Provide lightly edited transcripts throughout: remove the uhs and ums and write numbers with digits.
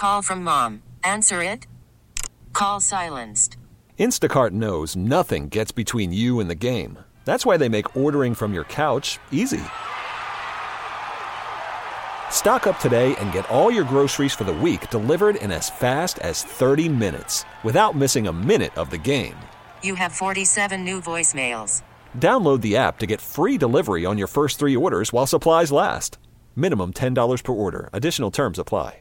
call from mom. Answer it. Call silenced. Instacart knows nothing gets between you and the game. That's why they make ordering from your couch easy. Stock up today and get all your groceries for the week delivered in as fast as 30 minutes without missing a minute of the game. You have 47 new voicemails. Download the app to get free delivery on your first 3 orders while supplies last. Minimum $10 per order. Additional terms apply.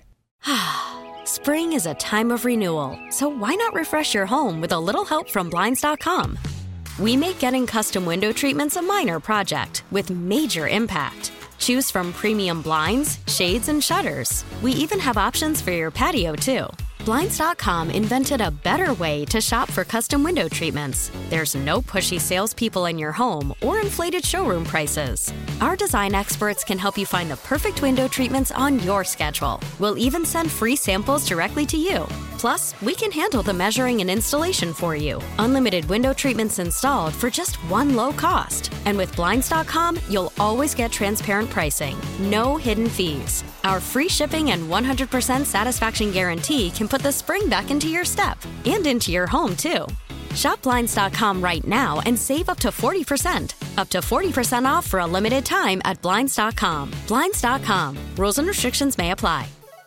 Spring is a time of renewal, so why not refresh your home with a little help from Blinds.com? We make getting custom window treatments a minor project with major impact. Choose from premium blinds, shades, and shutters. We even have options for your patio, too. Blinds.com invented a better way to shop for custom window treatments. There's no pushy salespeople in your home or inflated showroom prices. Our design experts can help you find the perfect window treatments on your schedule. We'll even send free samples directly to you. Plus, we can handle the measuring and installation for you. Unlimited window treatments installed for just one low cost. And with Blinds.com, you'll always get transparent pricing. No hidden fees. Our free shipping and 100% satisfaction guarantee can put the spring back into your step and into your home, too. Shop Blinds.com right now and save up to 40%. Up to 40% off for a limited time at Blinds.com. Blinds.com. Rules and restrictions may apply.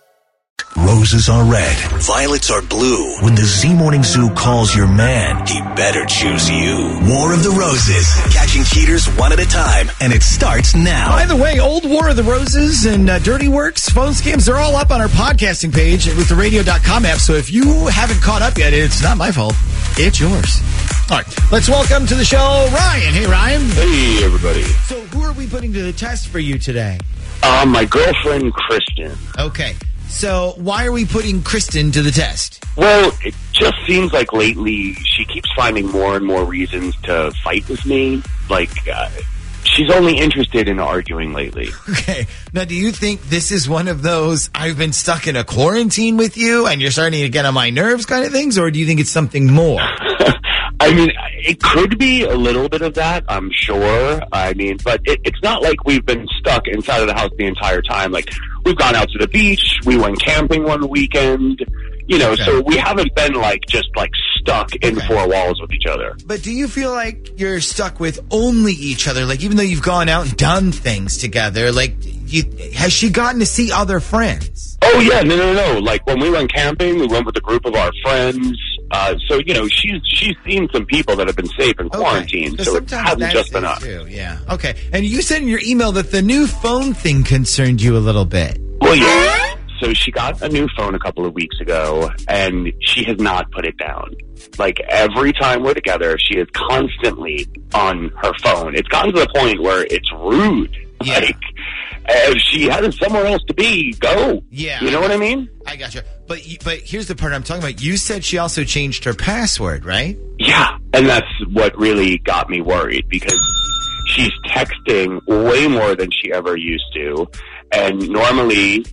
Roses are red, violets are blue. When the Z Morning Zoo calls your man, he better choose you. War of the Roses, catching cheaters one at a time, and it starts now. By the way, old War of the Roses and Dirty Works, phone scams, they're all up on our podcasting page with the radio.com app. So if you haven't caught up yet, it's not my fault. It's yours. All right, let's welcome to the show Ryan. Hey, Ryan. Hey, everybody. So who are we putting to the test for you today? My girlfriend, Kristen. Okay. So why are we putting Kristen to the test? Well, it just seems like lately she keeps finding more and more reasons to fight with me. Like, she's only interested in arguing lately. Okay. Now, do you think this is one of those I've been stuck in a quarantine with you and you're starting to get on my nerves kind of things? Or do you think it's something more? I mean, it could be a little bit of that, I'm sure. I mean, but it's not like we've been stuck inside of the house the entire time. Like, we've gone out to the beach. We went camping one weekend. You know, so we haven't been, just stuck in 4 walls with each other. But do you feel like you're stuck with only each other? Like, even though you've gone out and done things together, has she gotten to see other friends? Oh, yeah, no. Like, when we went camping, we went with a group of our friends. So, she's seen some people that have been safe in quarantine, so it hasn't just been us. Too, yeah. Okay. And you said in your email that the new phone thing concerned you a little bit. Well, yeah. So she got a new phone a couple of weeks ago, and she has not put it down. Like, every time we're together, she is constantly on her phone. It's gotten to the point where it's rude. Yeah. Like, if she has somewhere else to be, go. Yeah. You know what I mean? I gotcha. But here's the part I'm talking about. You said she also changed her password, right? Yeah. And that's what really got me worried, because she's texting way more than she ever used to. And normally,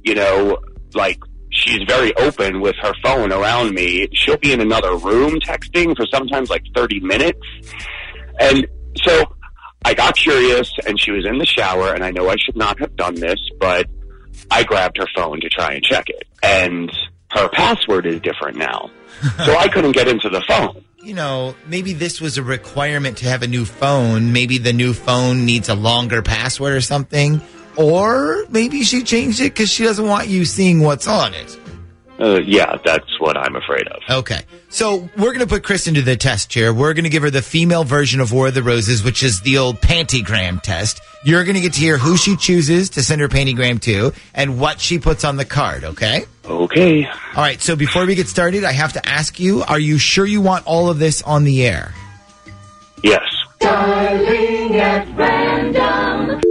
she's very open with her phone around me. She'll be in another room texting for sometimes 30 minutes. And so I got curious, and she was in the shower, and I know I should not have done this, but I grabbed her phone to try and check it. And her password is different now. So I couldn't get into the phone. Maybe this was a requirement to have a new phone. Maybe the new phone needs a longer password or something. Or maybe she changed it because she doesn't want you seeing what's on it. Yeah, that's what I'm afraid of. Okay. So we're going to put Kristen to the test here. We're going to give her the female version of War of the Roses, which is the old pantygram test. You're going to get to hear who she chooses to send her pantygram to and what she puts on the card, okay? Okay. All right. So before we get started, I have to ask you, are you sure you want all of this on the air? Yes. Darling at random.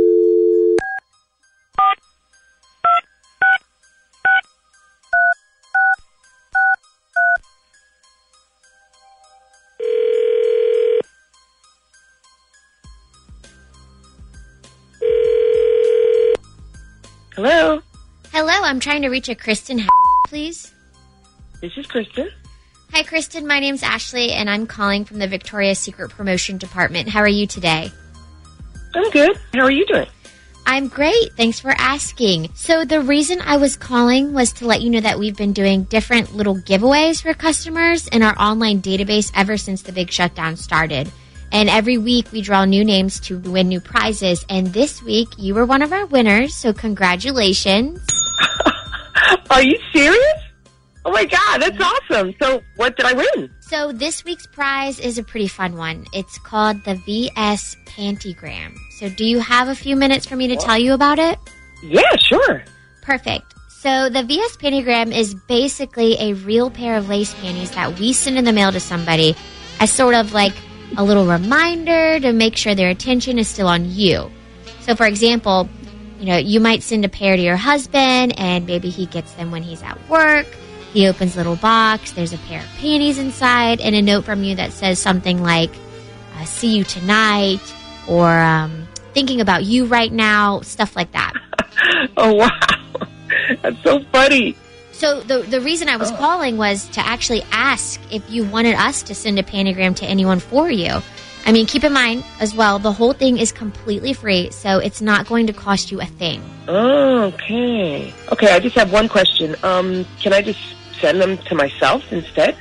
Hello? Hello, I'm trying to reach a Kristen, please. This is Kristen. Hi, Kristen. My name's Ashley, and I'm calling from the Victoria's Secret Promotion Department. How are you today? I'm good. How are you doing? I'm great. Thanks for asking. So the reason I was calling was to let you know that we've been doing different little giveaways for customers in our online database ever since the big shutdown started. And every week we draw new names to win new prizes. And this week you were one of our winners, so congratulations. Are you serious? Oh my God, that's awesome. So what did I win? So this week's prize is a pretty fun one. It's called the VS Pantygram. So do you have a few minutes for me to tell you about it? Yeah, sure. Perfect. So the VS Pantygram is basically a real pair of lace panties that we send in the mail to somebody as sort of like a little reminder to make sure their attention is still on you. So for example, you might send a pair to your husband and maybe he gets them when he's at work. He opens a little box, there's a pair of panties inside, and a note from you that says something like, see you tonight, or thinking about you right now, stuff like that. Oh, wow. That's so funny. So the reason I was calling was to actually ask if you wanted us to send a pantygram to anyone for you. I mean, keep in mind, as well, the whole thing is completely free, so it's not going to cost you a thing. Oh, okay. Okay, I just have one question. Can I just send them to myself instead?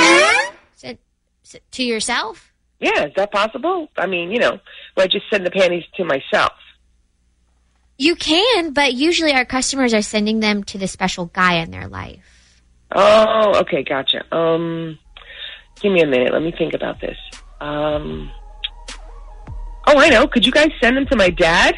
To yourself? Yeah, is that possible? I mean, will I just send the panties to myself? You can, but usually our customers are sending them to the special guy in their life. Oh, okay, gotcha. Give me a minute. Let me think about this. Oh, I know. Could you guys send them to my dad?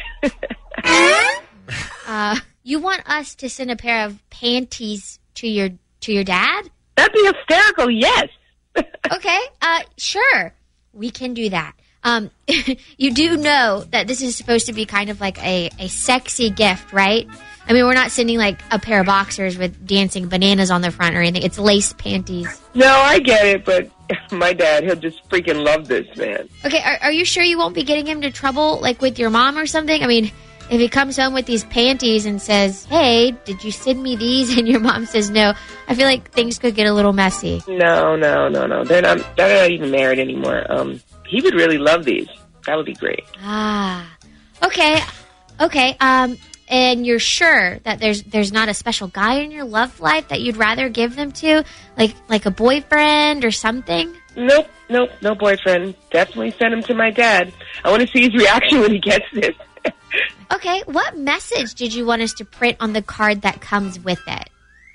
You want us to send a pair of panties to your dad? That'd be hysterical, yes. Okay, sure. We can do that. You do know that this is supposed to be kind of like a sexy gift, right? I mean, we're not sending like a pair of boxers with dancing bananas on the front or anything. It's lace panties. No, I get it, but my dad, he'll just freaking love this, man. Okay, are you sure you won't be getting him into trouble, like with your mom or something? I mean, if he comes home with these panties and says, hey, did you send me these? And your mom says no, I feel like things could get a little messy. No. They're not even married anymore. He would really love these. That would be great. Okay. And you're sure that there's not a special guy in your love life that you'd rather give them to? Like a boyfriend or something? Nope, no boyfriend. Definitely send him to my dad. I want to see his reaction when he gets this. Okay, what message did you want us to print on the card that comes with it?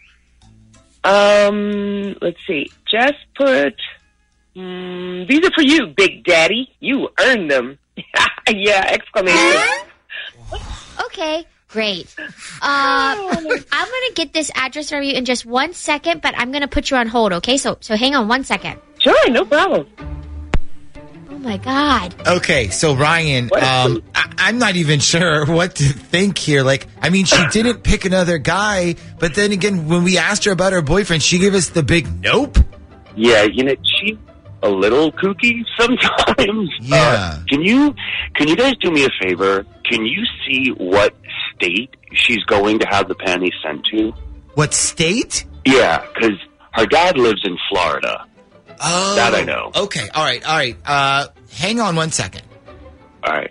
Let's see. Just put, these are for you, Big Daddy. You earned them. Yeah, exclamation. Okay, great. I'm going to get this address from you in just 1 second, but I'm going to put you on hold, okay? So hang on 1 second. Sure, no problem. Oh, my God. Okay, so Ryan, I'm not even sure what to think here. She didn't pick another guy, but then again, when we asked her about her boyfriend, she gave us the big nope. Yeah, she's a little kooky sometimes. Yeah. Can you guys do me a favor? Can you see what state she's going to have the panties sent to? What state? Yeah, because her dad lives in Florida. Oh. That I know. Okay, all right. Hang on 1 second. All right.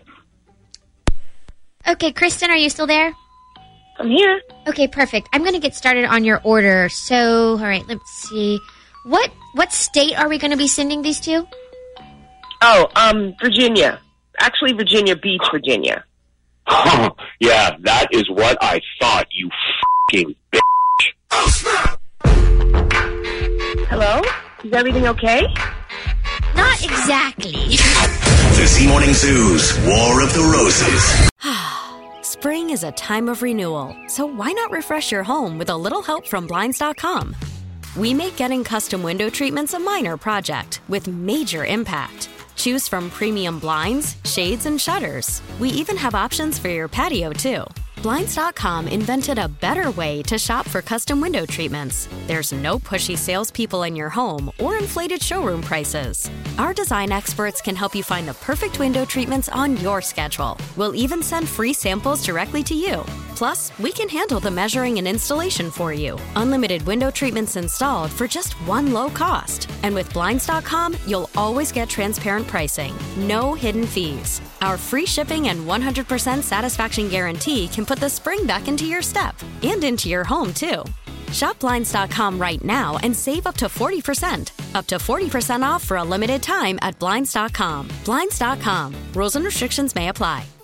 Okay, Kristen, are you still there? I'm here. Okay, perfect. I'm going to get started on your order. So, all right, let's see. What state are we going to be sending these to? Oh, Virginia. Actually, Virginia Beach, Virginia. Oh, yeah, that is what I thought, you f***ing bitch. Oh, snap! Hello? Is everything okay? Not exactly. The Z-Morning Zoo's War of the Roses. Spring is a time of renewal, so why not refresh your home with a little help from Blinds.com? We make getting custom window treatments a minor project with major impact. Choose from premium blinds, shades, and shutters. We even have options for your patio, too. Blinds.com invented a better way to shop for custom window treatments. There's no pushy salespeople in your home or inflated showroom prices. Our design experts can help you find the perfect window treatments on your schedule. We'll even send free samples directly to you. Plus, we can handle the measuring and installation for you. Unlimited window treatments installed for just one low cost. And with Blinds.com, you'll always get transparent pricing. No hidden fees. Our free shipping and 100% satisfaction guarantee can put the spring back into your step and into your home, too. Shop Blinds.com right now and save up to 40%. Up to 40% off for a limited time at Blinds.com. Blinds.com. Rules and restrictions may apply.